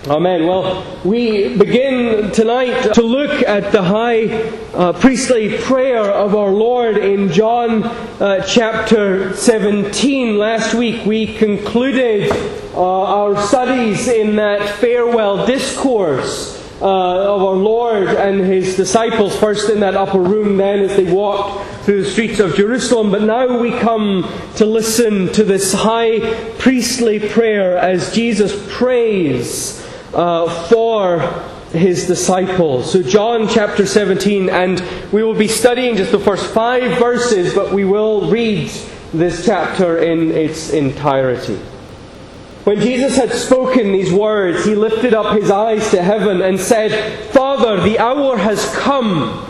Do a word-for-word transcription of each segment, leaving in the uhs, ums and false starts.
Amen. Well, we begin tonight to look at the high uh, priestly prayer of our Lord in John uh, chapter seventeen. Last week we concluded uh, our studies in that farewell discourse uh, of our Lord and His disciples, first in that upper room, then as they walked through the streets of Jerusalem. But now we come to listen to this high priestly prayer as Jesus prays Uh, for His disciples. So John chapter seventeen, and we will be studying just the first five verses, but we will read this chapter in its entirety. When Jesus had spoken these words, He lifted up His eyes to heaven and said, "Father, the hour has come.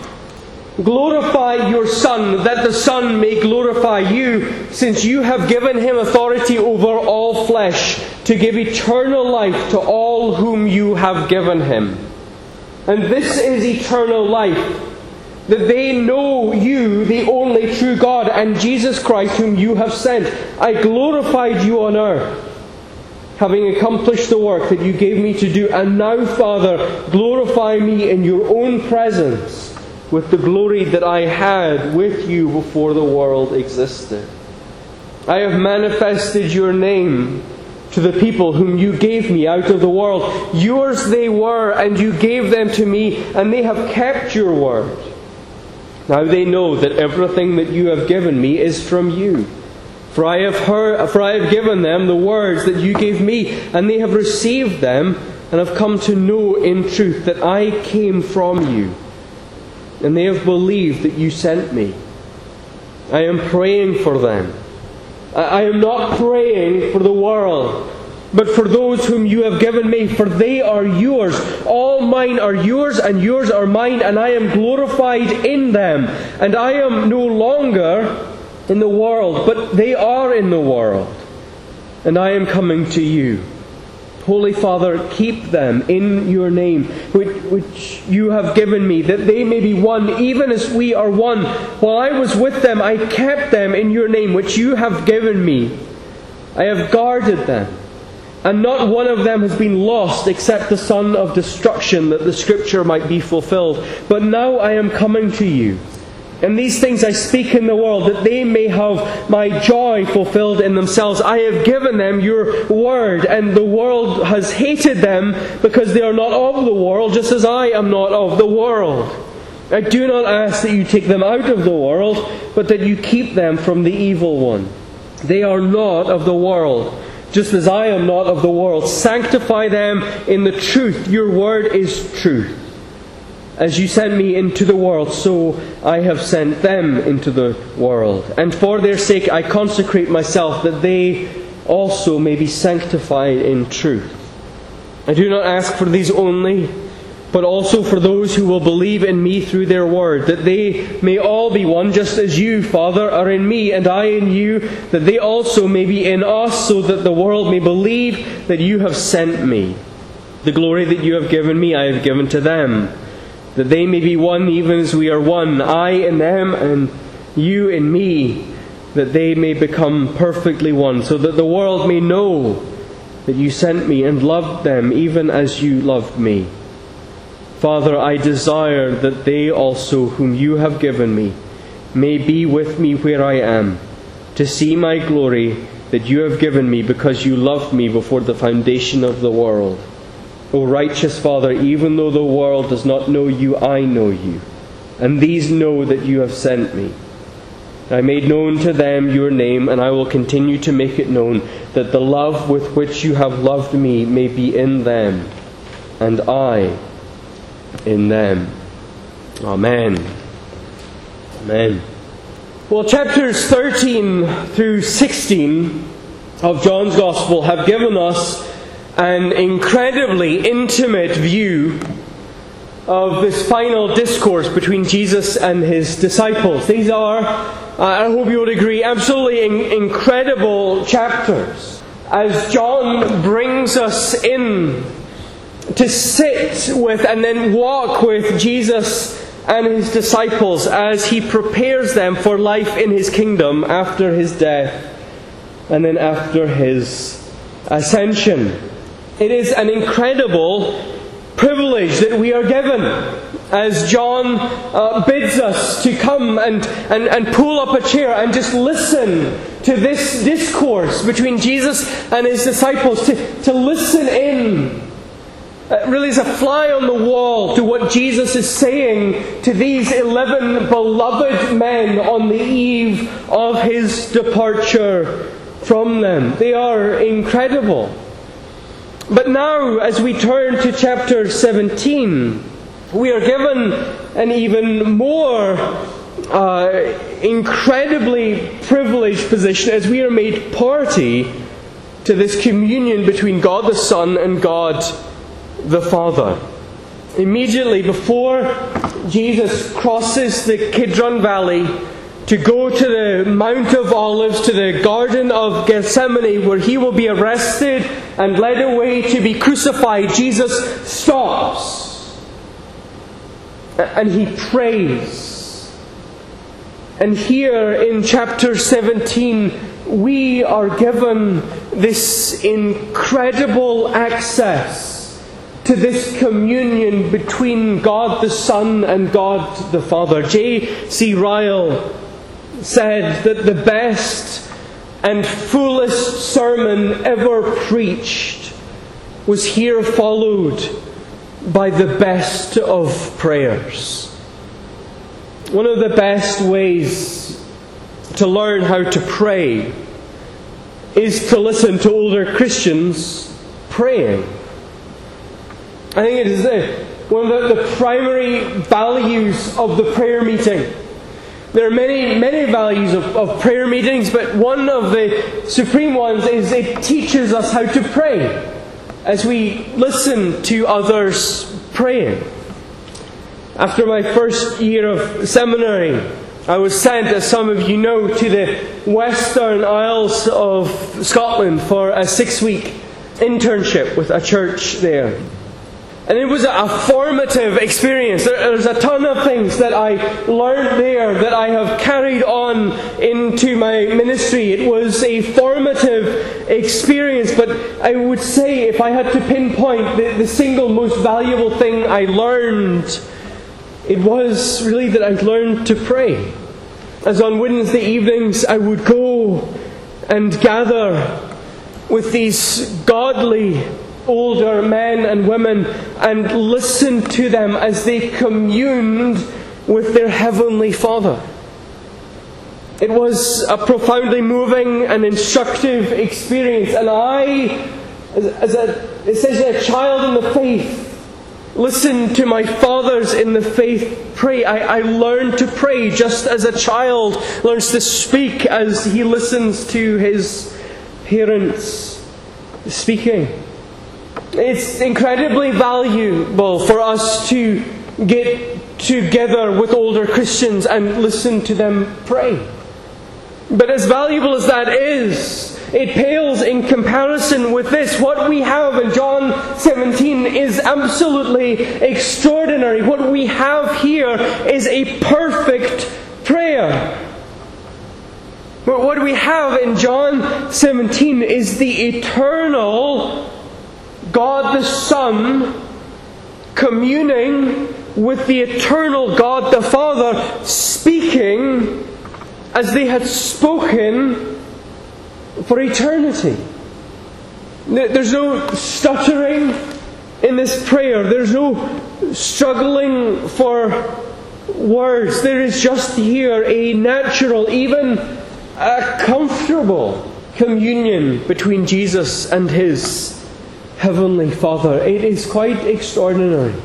Glorify your Son, that the Son may glorify you, since you have given Him authority over all flesh, to give eternal life to all whom you have given Him. And this is eternal life, that they know you, the only true God, and Jesus Christ, whom you have sent. I glorified you on earth, having accomplished the work that you gave me to do. And now, Father, glorify me in your own presence, with the glory that I had with you before the world existed. I have manifested your name to the people whom you gave me out of the world. Yours they were, and you gave them to me, and they have kept your word. Now they know that everything that you have given me is from you. For I have heard, for I have given them the words that you gave me, and they have received them, and have come to know in truth that I came from you. And they have believed that you sent me. I am praying for them. I am not praying for the world, but for those whom you have given me, for they are yours. All mine are yours, and yours are mine, and I am glorified in them. And I am no longer in the world, but they are in the world, and I am coming to you. Holy Father, keep them in your name, which, which you have given me, that they may be one, even as we are one. While I was with them, I kept them in your name, which you have given me. I have guarded them, and not one of them has been lost, except the son of destruction, that the Scripture might be fulfilled. But now I am coming to you. And these things I speak in the world, that they may have my joy fulfilled in themselves. I have given them your word, and the world has hated them, because they are not of the world, just as I am not of the world. I do not ask that you take them out of the world, but that you keep them from the evil one. They are not of the world, just as I am not of the world. Sanctify them in the truth. Your word is truth. As you sent me into the world, so I have sent them into the world. And for their sake I consecrate myself, that they also may be sanctified in truth. I do not ask for these only, but also for those who will believe in me through their word, that they may all be one, just as you, Father, are in me, and I in you, that they also may be in us, so that the world may believe that you have sent me. The glory that you have given me I have given to them, that they may be one even as we are one, I in them and you in me, that they may become perfectly one, so that the world may know that you sent me and loved them even as you loved me. Father, I desire that they also whom you have given me may be with me where I am, to see my glory that you have given me, because you loved me before the foundation of the world. O righteous Father, even though the world does not know you, I know you, and these know that you have sent me. I made known to them your name, and I will continue to make it known, that the love with which you have loved me may be in them, and I in them. Amen. Amen. Well, chapters thirteen through sixteen of John's Gospel have given us an incredibly intimate view of this final discourse between Jesus and His disciples. These are, I hope you would agree, absolutely in- incredible chapters, as John brings us in to sit with and then walk with Jesus and His disciples as He prepares them for life in His kingdom after His death and then after His ascension. It is an incredible privilege that we are given as John uh, bids us to come and, and, and pull up a chair and just listen to this discourse between Jesus and his disciples, to, to listen in. It really is a fly on the wall to what Jesus is saying to these eleven beloved men on the eve of his departure from them. They are incredible. But now, as we turn to chapter seventeen, we are given an even more uh, incredibly privileged position as we are made party to this communion between God the Son and God the Father. Immediately before Jesus crosses the Kidron Valley to go to the Mount of Olives, to the Garden of Gethsemane, where he will be arrested and led away to be crucified, Jesus stops and he prays. And here in chapter seventeen, we are given this incredible access to this communion between God the Son and God the Father. J C Ryle said that the best and fullest sermon ever preached was here followed by the best of prayers. One of the best ways to learn how to pray is to listen to older Christians praying. I think it is the, one of the, the primary values of the prayer meeting. There are many, many values of, of prayer meetings, but one of the supreme ones is it teaches us how to pray as we listen to others praying. After my first year of seminary, I was sent, as some of you know, to the Western Isles of Scotland for a six-week internship with a church there. And it was a formative experience. There's a ton of things that I learned there that I have carried on into my ministry. It was a formative experience, but I would say if I had to pinpoint the, the single most valuable thing I learned, it was really that I learned to pray. As on Wednesday evenings I would go and gather with these godly older men and women and listen to them as they communed with their Heavenly Father. It was a profoundly moving and instructive experience, and I, as, as a, essentially a child in the faith, listened to my fathers in the faith pray. I, I learned to pray just as a child learns to speak as he listens to his parents speaking. It's incredibly valuable for us to get together with older Christians and listen to them pray. But as valuable as that is, it pales in comparison with this. What we have in John seventeen is absolutely extraordinary. What we have here is a perfect prayer. But what we have in John seventeen is the eternal God the Son communing with the eternal God the Father, speaking as they had spoken for eternity. There's no stuttering in this prayer. There's no struggling for words. There is just here a natural, even a comfortable communion between Jesus and His Heavenly Father. It is quite extraordinary.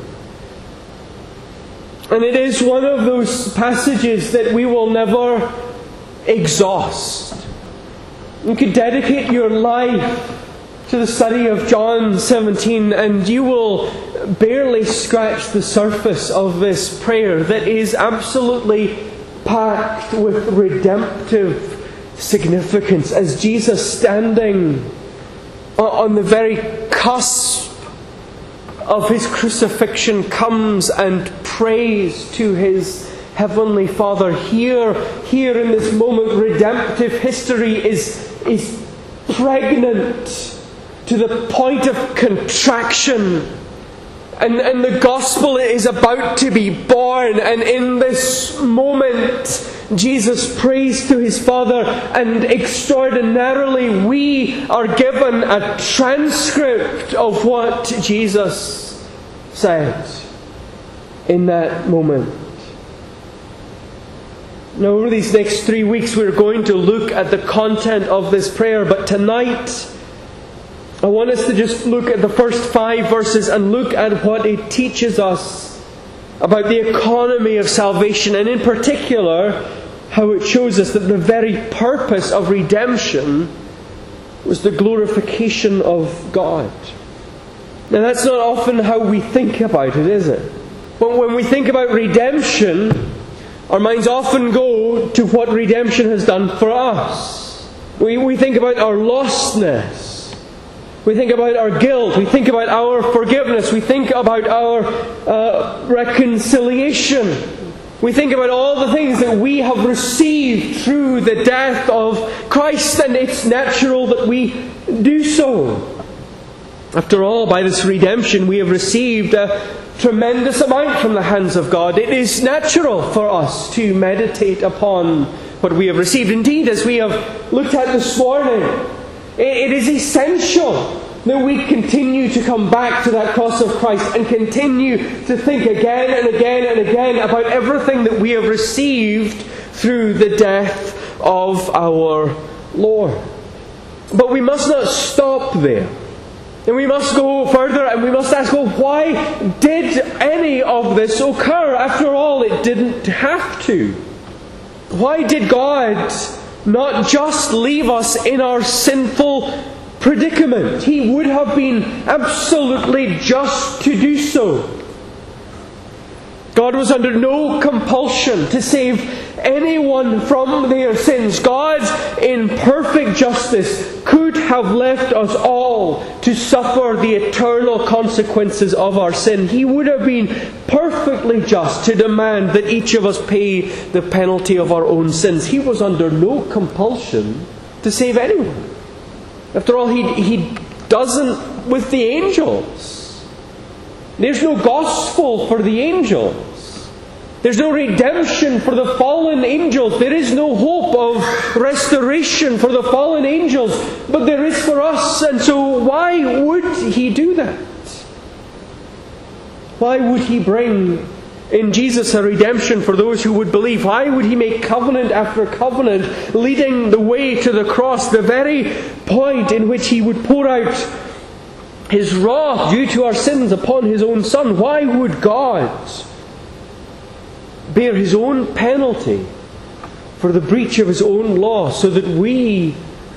And it is one of those passages that we will never exhaust. You could dedicate your life to the study of John seventeen and you will barely scratch the surface of this prayer that is absolutely packed with redemptive significance, as Jesus, standing on the very cusp of His crucifixion, comes and prays to His Heavenly Father. Here, here in this moment, redemptive history is, is pregnant to the point of contraction. And, and the gospel is about to be born. And in this moment, Jesus prays to his Father, and extraordinarily we are given a transcript of what Jesus said in that moment. Now, over these next three weeks we're going to look at the content of this prayer, but tonight I want us to just look at the first five verses and look at what it teaches us about the economy of salvation, and in particular how it shows us that the very purpose of redemption was the glorification of God. Now, that's not often how we think about it, is it? But when we think about redemption, our minds often go to what redemption has done for us. We, we think about our lostness. We think about our guilt. We think about our forgiveness. We think about our uh, reconciliation. We think about all the things that we have received through the death of Christ, and it's natural that we do so. After all, by this redemption we have received a tremendous amount from the hands of God. It is natural for us to meditate upon what we have received. Indeed, as we have looked at this morning, it is essential that we continue to come back to that cross of Christ and continue to think again and again and again about everything that we have received through the death of our Lord. But we must not stop there. And we must go further, and we must ask, well, why did any of this occur? After all, it didn't have to. Why did God not just leave us in our sinful predicament? He would have been absolutely just to do so. God was under no compulsion to save anyone from their sins. God, in perfect justice, could have left us all to suffer the eternal consequences of our sin. He would have been perfectly just to demand that each of us pay the penalty of our own sins. He was under no compulsion to save anyone. After all, He, he doesn't with the angels. There's no gospel for the angels. There's no redemption for the fallen angels. There is no hope of restoration for the fallen angels. But there is for us. And so why would He do that? Why would He bring in Jesus a redemption for those who would believe? Why would He make covenant after covenant, leading the way to the cross, the very point in which He would pour out His wrath due to our sins upon His own Son? Why would God bear His own penalty for the breach of His own law, so that we,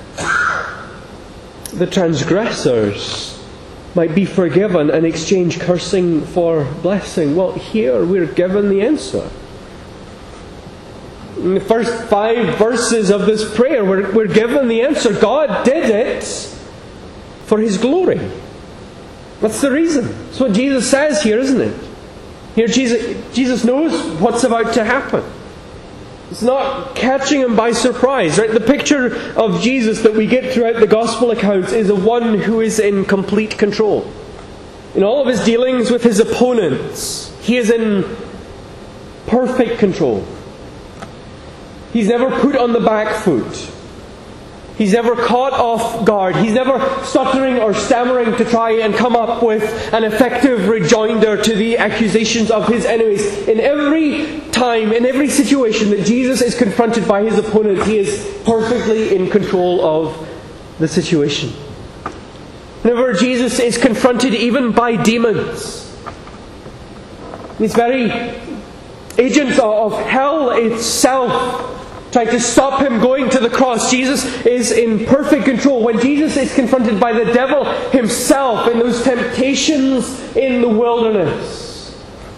the transgressors, might be forgiven and exchange cursing for blessing? Well, here we're given the answer. In the first five verses of this prayer, we're, we're given the answer. God did it for His glory. That's the reason. That's what Jesus says here, isn't it? Here Jesus, Jesus knows what's about to happen. It's not catching Him by surprise. Right? The picture of Jesus that we get throughout the Gospel accounts is of one who is in complete control. In all of His dealings with His opponents, He is in perfect control. He's never put on the back foot. He's never caught off guard. He's never stuttering or stammering to try and come up with an effective rejoinder to the accusations of His enemies. In every time, in every situation that Jesus is confronted by His opponent, He is perfectly in control of the situation. Whenever Jesus is confronted even by demons, these very agents of hell itself, trying to stop Him going to the cross, Jesus is in perfect control. When Jesus is confronted by the devil himself in those temptations in the wilderness,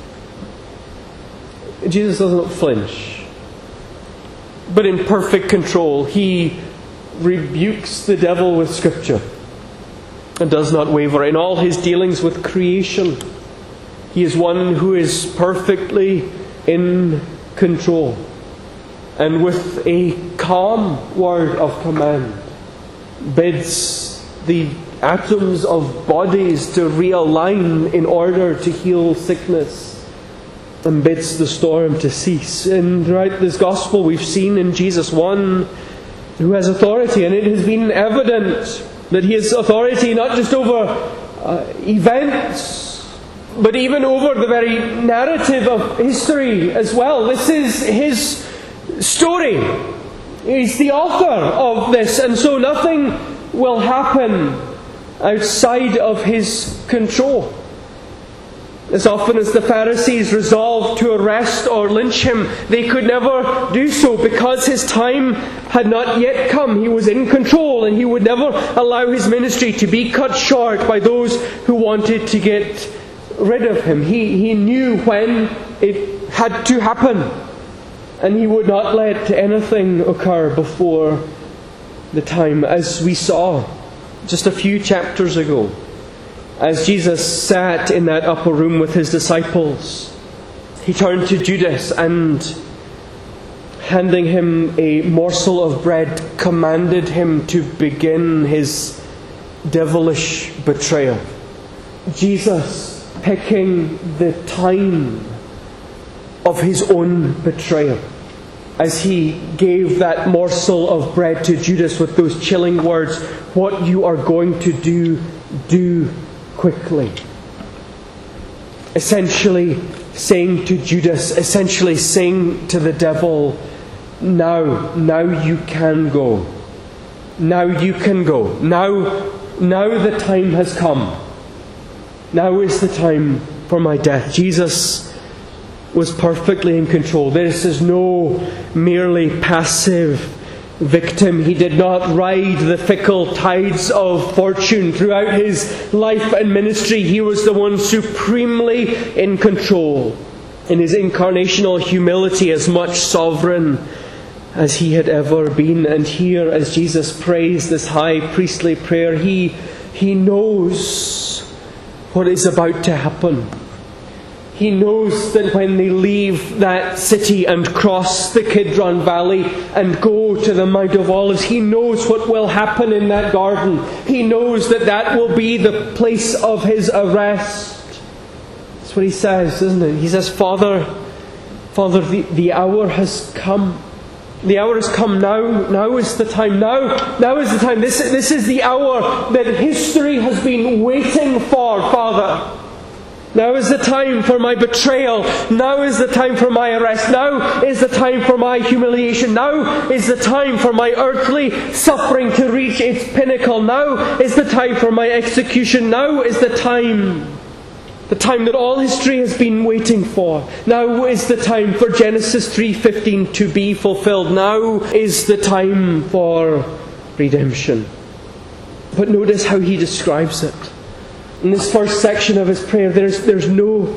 Jesus doesn't flinch. But in perfect control, He rebukes the devil with Scripture and does not waver. In all His dealings with creation, He is one who is perfectly in control. And with a calm word of command bids the atoms of bodies to realign in order to heal sickness and bids the storm to cease. And throughout this gospel we've seen in Jesus one who has authority, and it has been evident that he has authority not just over uh, events, but even over the very narrative of history as well. This is his story. He's the author of this, and so nothing will happen outside of his control. As often as the Pharisees resolved to arrest or lynch him, they could never do so because his time had not yet come. He was in control, and he would never allow his ministry to be cut short by those who wanted to get rid of him. He, he knew when it had to happen, and he would not let anything occur before the time, as we saw just a few chapters ago. As Jesus sat in that upper room with his disciples, he turned to Judas and, handing him a morsel of bread, commanded him to begin his devilish betrayal. Jesus picking the time of his own betrayal as he gave that morsel of bread to Judas with those chilling words, "What you are going to do, do quickly." Essentially saying to Judas, essentially saying to the devil, now, now you can go. Now you can go. Now, now the time has come. Now is the time for my death. Jesus was perfectly in control. This is no merely passive victim. He did not ride the fickle tides of fortune throughout his life and ministry. He was the one supremely in control, in his incarnational humility, as much sovereign as he had ever been. And here, as Jesus prays this high priestly prayer, he, he knows what is about to happen. He knows that when they leave that city and cross the Kidron Valley and go to the Mount of Olives, he knows what will happen in that garden. He knows that that will be the place of his arrest. That's what he says, isn't it? He says, Father, Father, the, the hour has come. The hour has come now. Now is the time. Now, now is the time. This, this is the hour that history has been waiting for, Father. Now is the time for my betrayal. Now is the time for my arrest. Now is the time for my humiliation. Now is the time for my earthly suffering to reach its pinnacle. Now is the time for my execution. Now is the time, the time that all history has been waiting for. Now is the time for Genesis three fifteen to be fulfilled. Now is the time for redemption. But notice how he describes it. In this first section of his prayer, there's there's no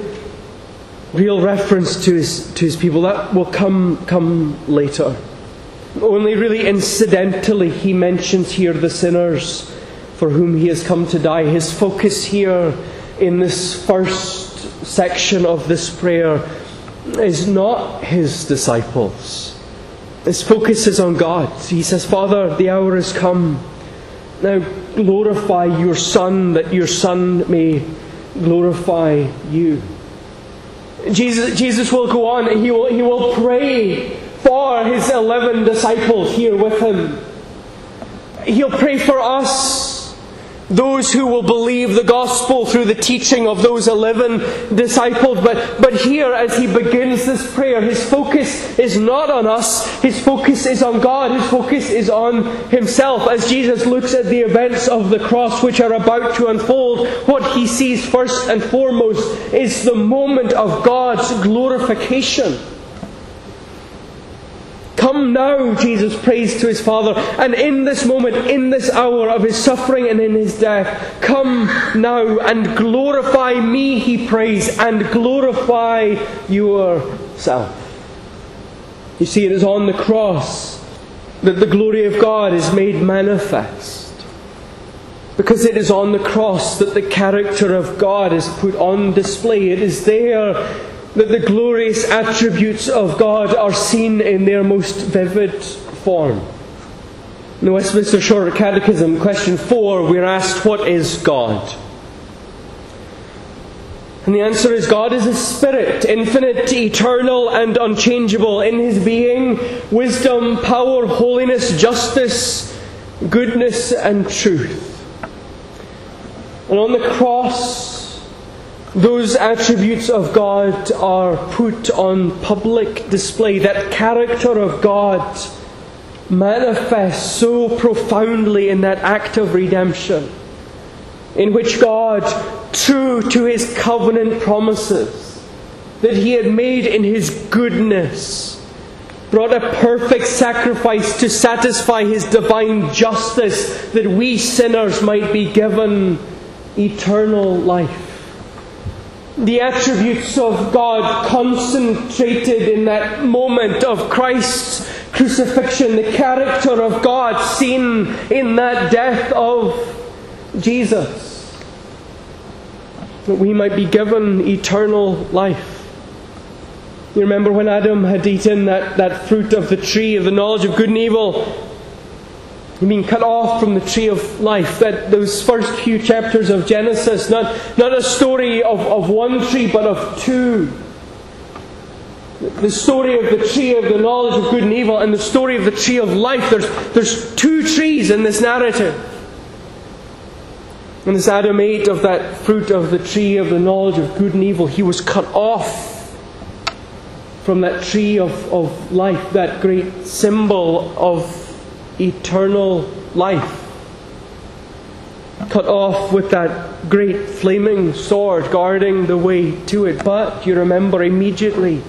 real reference to his to his people. That will come come later. Only really incidentally he mentions here the sinners for whom he has come to die. His focus here in this first section of this prayer is not his disciples. His focus is on God. He says, Father, the hour has come. Now glorify your Son, that your Son may glorify you. Jesus, Jesus will go on. He will, he will pray for his eleven disciples here with him. He'll pray for us, those who will believe the gospel through the teaching of those eleven disciples. But, but here, as he begins this prayer, his focus is not on us. His focus is on God. His focus is on himself. As Jesus looks at the events of the cross which are about to unfold, what he sees first and foremost is the moment of God's glorification. Come now, Jesus prays to his Father, and in this moment, in this hour of his suffering and in his death, come now and glorify me, he prays, and glorify yourself. You see, it is on the cross that the glory of God is made manifest. Because it is on the cross that the character of God is put on display. It is there that the glorious attributes of God are seen in their most vivid form. In the Westminster Shorter Catechism, question four, we're asked, what is God? And the answer is, God is a spirit, infinite, eternal, and unchangeable in His being, wisdom, power, holiness, justice, goodness, and truth. And on the cross, those attributes of God are put on public display. That character of God manifests so profoundly in that act of redemption, in which God, true to His covenant promises that He had made in His goodness, brought a perfect sacrifice to satisfy His divine justice, that we sinners might be given eternal life. The attributes of God concentrated in that moment of Christ's crucifixion, the character of God seen in that death of Jesus, that we might be given eternal life. You remember when Adam had eaten that, that fruit of the tree of the knowledge of good and evil, he'd been cut off from the tree of life. That those first few chapters of Genesis, not, not a story of, of one tree, but of two. The story of the tree of the knowledge of good and evil and the story of the tree of life. There's, there's two trees in this narrative. And as Adam ate of that fruit of the tree of the knowledge of good and evil, he was cut off from that tree of, of life, that great symbol of eternal life. Cut off with that great flaming sword guarding the way to it. But you remember immediately,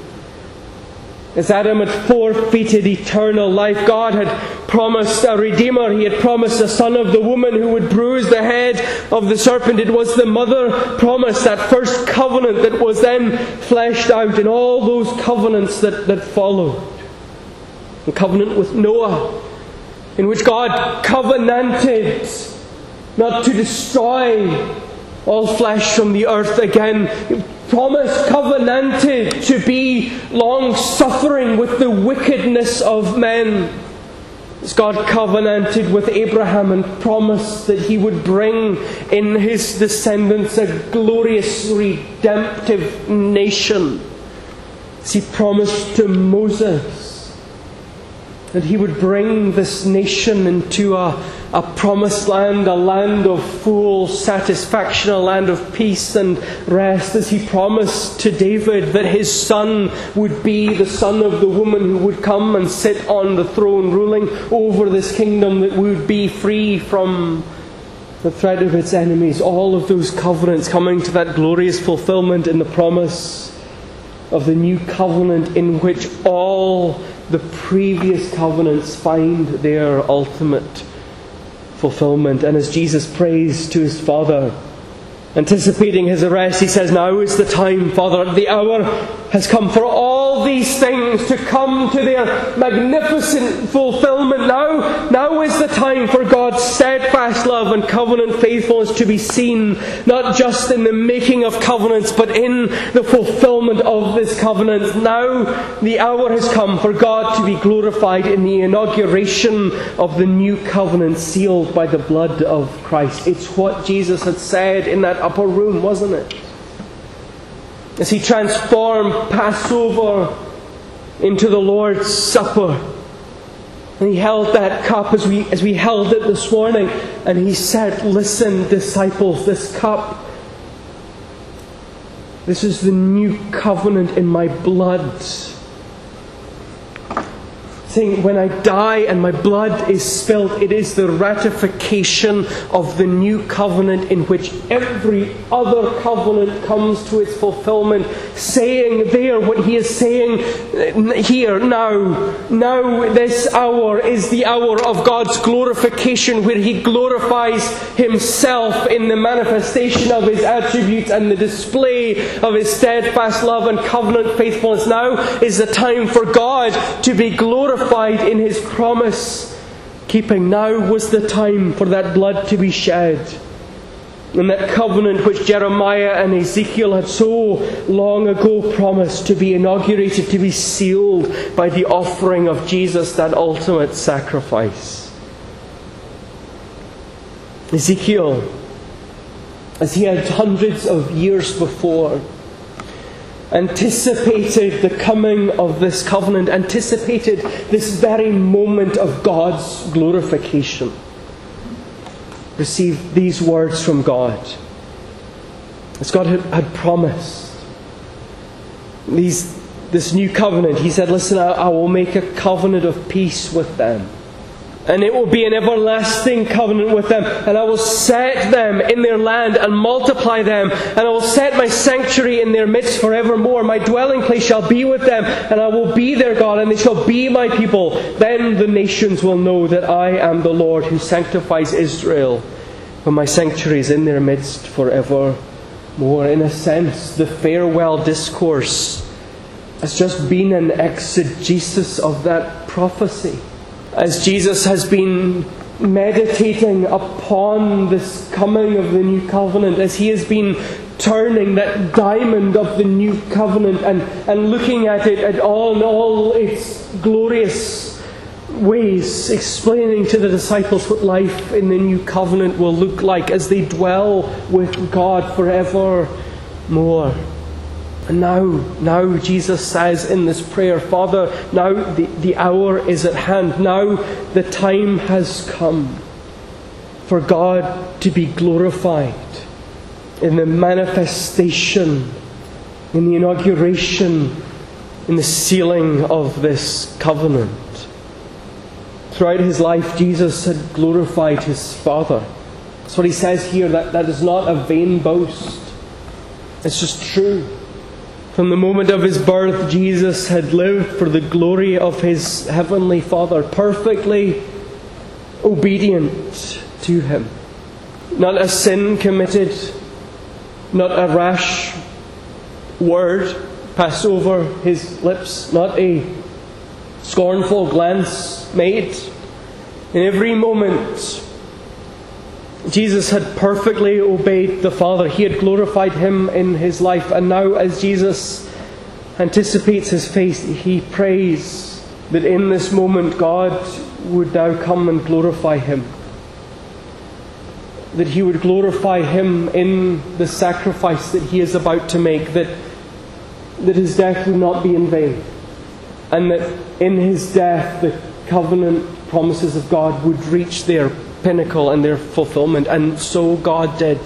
as Adam had forfeited eternal life, God had promised a Redeemer. He had promised a son of the woman who would bruise the head of the serpent. It was the mother promise, that first covenant that was then fleshed out in all those covenants that, that followed. The covenant with Noah, in which God covenanted not to destroy all flesh from the earth again. He promised, covenanted to be long-suffering with the wickedness of men. As God covenanted with Abraham and promised that He would bring in his descendants a glorious redemptive nation. As He promised to Moses that he would bring this nation into a, a promised land, a land of full satisfaction, a land of peace and rest, as He promised to David that his son would be the son of the woman who would come and sit on the throne, ruling over this kingdom that would be free from the threat of its enemies. All of those covenants coming to that glorious fulfillment in the promise of the new covenant, in which all the previous covenants find their ultimate fulfillment. And as Jesus prays to His Father, anticipating His arrest, He says, now is the time, Father, the hour has come for all these things to come to their magnificent fulfillment. Now, now is the time for God's steadfast love and covenant faithfulness to be seen, not just in the making of covenants, but in the fulfillment of this covenant. Now the hour has come for God to be glorified in the inauguration of the new covenant sealed by the blood of Christ. It's what Jesus had said in that upper room, wasn't it? As He transformed Passover into the Lord's Supper. And He held that cup as we, as we held it this morning. And He said, listen, disciples, this cup, this is the new covenant in my blood. Saying, when I die and my blood is spilled, it is the ratification of the new covenant in which every other covenant comes to its fulfillment. Saying there what He is saying here now. Now this hour is the hour of God's glorification, where He glorifies Himself in the manifestation of His attributes and the display of His steadfast love and covenant faithfulness. Now is the time for God to be glorified in His promise keeping. Now was the time for that blood to be shed. And that covenant which Jeremiah and Ezekiel had so long ago promised to be inaugurated, to be sealed by the offering of Jesus, that ultimate sacrifice. Ezekiel, as he had hundreds of years before, anticipated the coming of this covenant, anticipated this very moment of God's glorification, received these words from God. As God had, had promised these, this new covenant, He said, listen, I, I will make a covenant of peace with them. And it will be an everlasting covenant with them. And I will set them in their land and multiply them. And I will set my sanctuary in their midst forevermore. My dwelling place shall be with them. And I will be their God, and they shall be my people. Then the nations will know that I am the Lord who sanctifies Israel. For my sanctuary is in their midst forevermore. In a sense, the farewell discourse has just been an exegesis of that prophecy. As Jesus has been meditating upon this coming of the new covenant, as He has been turning that diamond of the new covenant and, and looking at it at all in all its glorious ways, explaining to the disciples what life in the new covenant will look like as they dwell with God forevermore. And now, now Jesus says in this prayer, Father, now the, the hour is at hand. Now the time has come for God to be glorified in the manifestation, in the inauguration, in the sealing of this covenant. Throughout His life, Jesus had glorified His Father. That's what He says here, that that is not a vain boast. It's just true. From the moment of His birth, Jesus had lived for the glory of His Heavenly Father, perfectly obedient to Him. Not a sin committed, not a rash word passed over His lips, not a scornful glance made. In every moment, Jesus had perfectly obeyed the Father. He had glorified Him in His life. And now, as Jesus anticipates His face, He prays that in this moment God would now come and glorify Him. That He would glorify Him in the sacrifice that He is about to make. That, that His death would not be in vain. And that in His death the covenant promises of God would reach their pinnacle and their fulfillment. And so God did.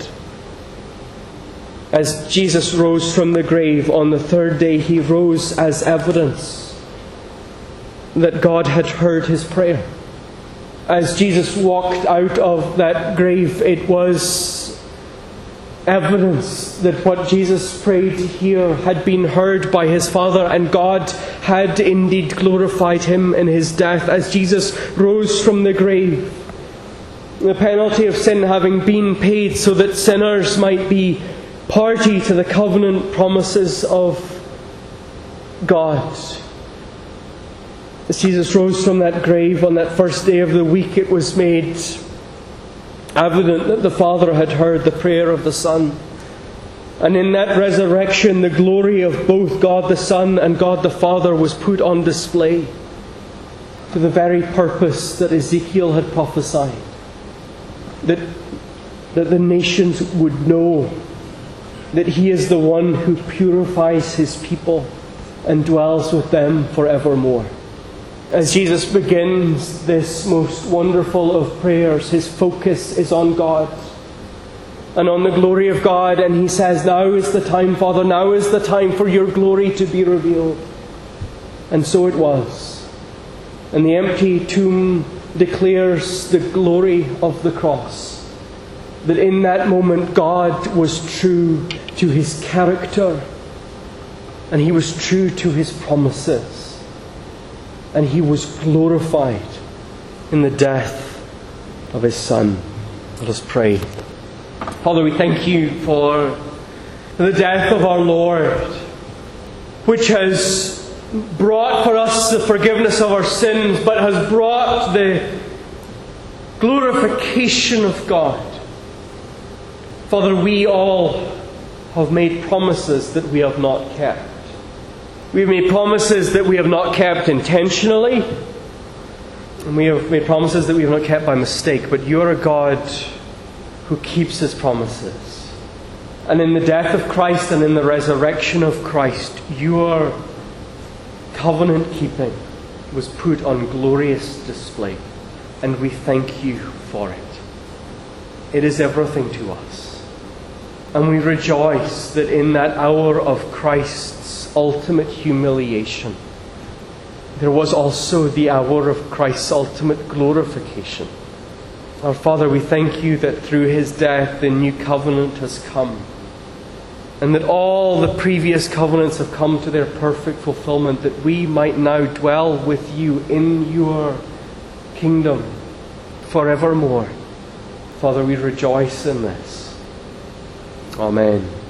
As Jesus rose from the grave on the third day, He rose as evidence that God had heard His prayer. As Jesus walked out of that grave, it was evidence that what Jesus prayed here had been heard by His Father, and God had indeed glorified Him in His death. As Jesus rose from the grave, the penalty of sin having been paid so that sinners might be party to the covenant promises of God. As Jesus rose from that grave on that first day of the week, it was made evident that the Father had heard the prayer of the Son. And in that resurrection, the glory of both God the Son and God the Father was put on display to the very purpose that Ezekiel had prophesied. That, that the nations would know that He is the one who purifies His people and dwells with them forevermore. As Jesus begins this most wonderful of prayers, His focus is on God and on the glory of God. And He says, now is the time, Father, now is the time for your glory to be revealed. And so it was. And the empty tomb declares the glory of the cross. That in that moment God was true to His character, and He was true to His promises, and He was glorified in the death of His Son. Let us pray. Father, we thank You for the death of our Lord, which has brought for us the forgiveness of our sins, but has brought the glorification of God. Father, we all have made promises that we have not kept. We've made promises that we have not kept intentionally, and we have made promises that we have not kept by mistake. But You are a God who keeps His promises. And in the death of Christ and in the resurrection of Christ, your covenant keeping was put on glorious display. And we thank you for it. It is everything to us. And we rejoice that in that hour of Christ's ultimate humiliation, there was also the hour of Christ's ultimate glorification. Our Father, we thank you that through His death the new covenant has come, and that all the previous covenants have come to their perfect fulfillment, that we might now dwell with you in your kingdom forevermore. Father, we rejoice in this. Amen.